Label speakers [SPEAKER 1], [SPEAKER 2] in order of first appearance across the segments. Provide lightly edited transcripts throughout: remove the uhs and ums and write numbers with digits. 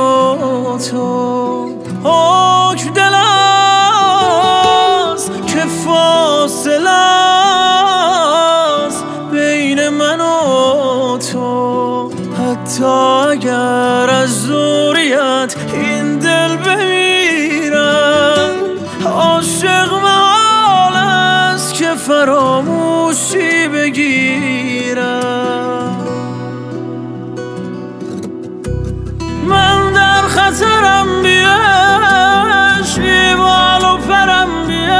[SPEAKER 1] و تو حکم دل است که فاصله است بین من و تو. حتی اگر از دوریت این دل بمیرد، عاشق محال است که فراموشی بگیرد. من در خطرم، بیش بی بال و پرم،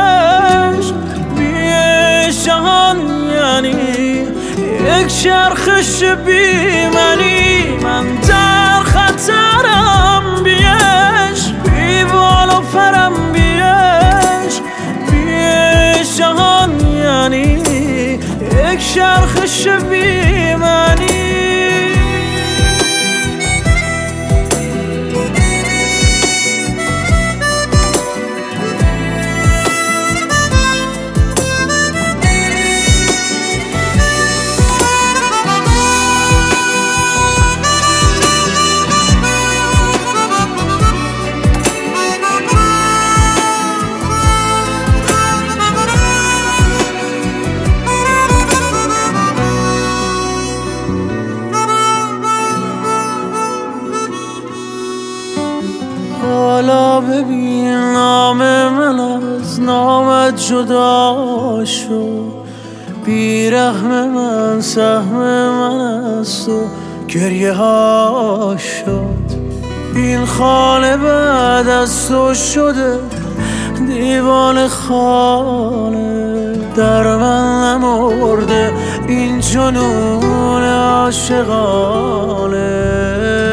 [SPEAKER 1] بیش جهان یعنی یک چرخش بی منی. من در خطرم، بیش بی بال و پرم، بیش جهان یعنی یک چرخش بی منی. حالا ببین نام من از نامت جدا شد، بیرحم من سهم من است و گریه ها شد. این خانه بعد از تو شده دیوان خانه، در من نمرده این جنون عاشقانه.